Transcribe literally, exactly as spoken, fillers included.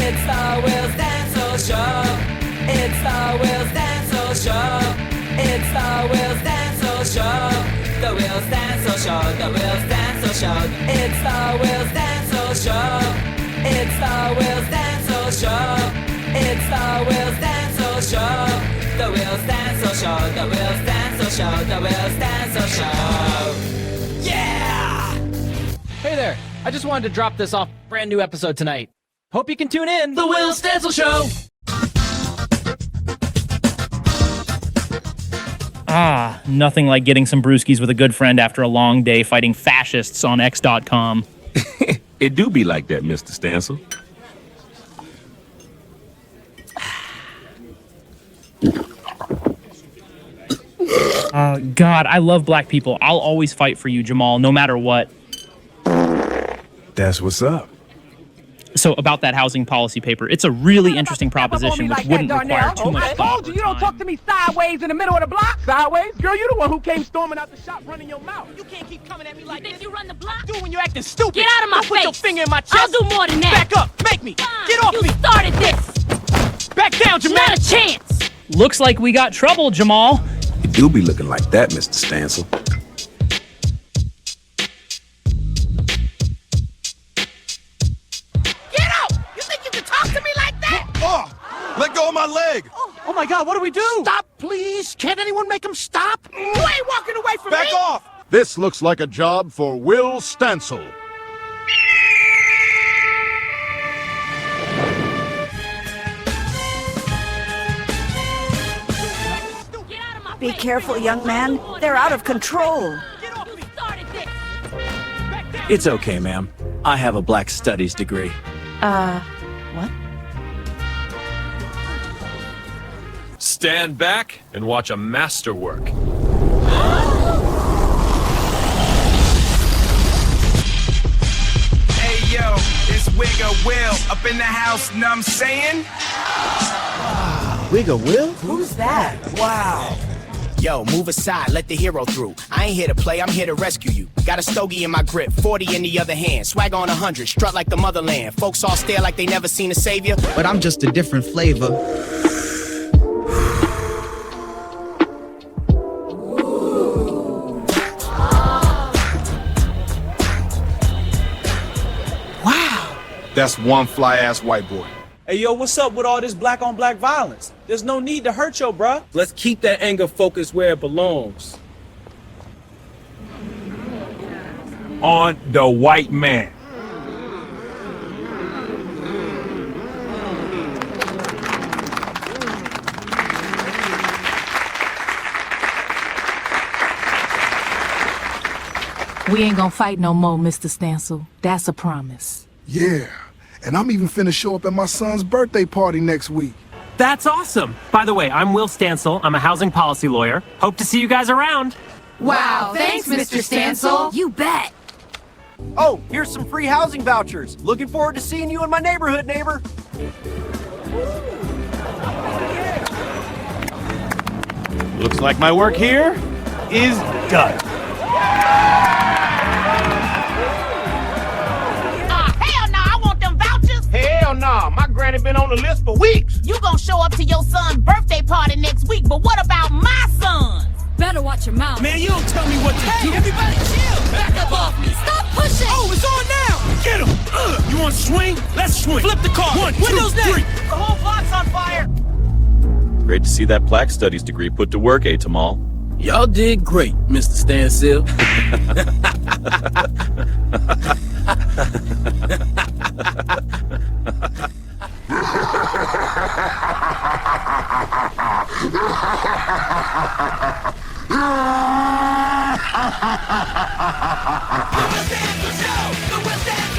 It's the Will Stancil Show. It's the Will Stancil Show. It's the Will Stancil Show. The Will Stancil Show. The Will Stancil Show. It's the Will Stancil Show. It's the Will Stancil Show. It's the Will Stancil Show. The Will Stancil Show. The Will Stancil Show. The Will Stancil Show. Yeah! Hey there. I just wanted to drop this off brand new episode tonight. Hope you can tune in. The Will Stancil Show. Ah, nothing like getting some brewskis with a good friend after a long day fighting fascists on X dot com. It do be like that, Mister Stancil. Uh, God, I love black people. I'll always fight for you, Jamal, no matter what. That's what's up. So about that housing policy paper, it's a really interesting proposition which wouldn't require too much I thought. told you, you don't talk to me sideways in the middle of the block. Sideways? Girl, you the one who came storming out the shop running your mouth. You can't keep coming at me like You think this. you run the block? Do when you're acting stupid. Get out of my don't face. Put your finger in my chest. I'll do more than that. Back up. Make me. Fine. Get off you me. You started this. Back down, Jamal. Not a chance. Looks like we got trouble, Jamal. You do be looking like that, Mister Stancil. Get out. You think you can talk to me like that? Oh, let go of my leg. Oh, oh my God, what do we do? Stop, please. Can't anyone make him stop? You ain't walking away from Back me. off. This looks like a job for Will Stancil. Be careful, young man. They're out of control. Get off You me. started this. Back down. It's okay, ma'am. I have a black studies degree. Uh, what? Stand back and watch a masterwork. Hey yo, it's Wigga Will up in the house, know what I'm saying? Wigga Will? Who's that? Wow. Yo, move aside, let the hero through. I ain't here to play, I'm here to rescue you. Got a stogie in my grip, forty in the other hand. Swag on a hundred, strut like the motherland. Folks all stare like they never seen a savior. But I'm just a different flavor. That's one fly-ass white boy. Hey, yo, what's up with all this black on black violence? There's no need to hurt yo, bruh. Let's keep that anger focused where it belongs. On the white man. We ain't gonna fight no more, Mister Stancil. That's a promise. Yeah, and I'm even finna show up at my son's birthday party next week. That's awesome. By the way, I'm Will Stancil. I'm a housing policy lawyer. Hope to see you guys around. Wow, thanks, Mister Stancil. You bet. Oh, here's some free housing vouchers. Looking forward to seeing you in my neighborhood, neighbor. Looks like my work here is done. Ah, hell nah, I want them vouchers. Hell nah, my granny been on the list for weeks. You gonna show up to your son's birthday party next week, but what about my son? Better watch your mouth. Man, you don't tell me what to Hey, do. everybody chill. Back up off me. Stop pushing. Oh, it's on now. Get him. Uh, you want to swing? Let's swing. Flip the car. One, Windows two, down. three. The whole block's on fire. Great to see that black studies degree put to work, eh, Tamal? Y'all did great, Mister Stancil. The Will Stancil Show. The Will Stancil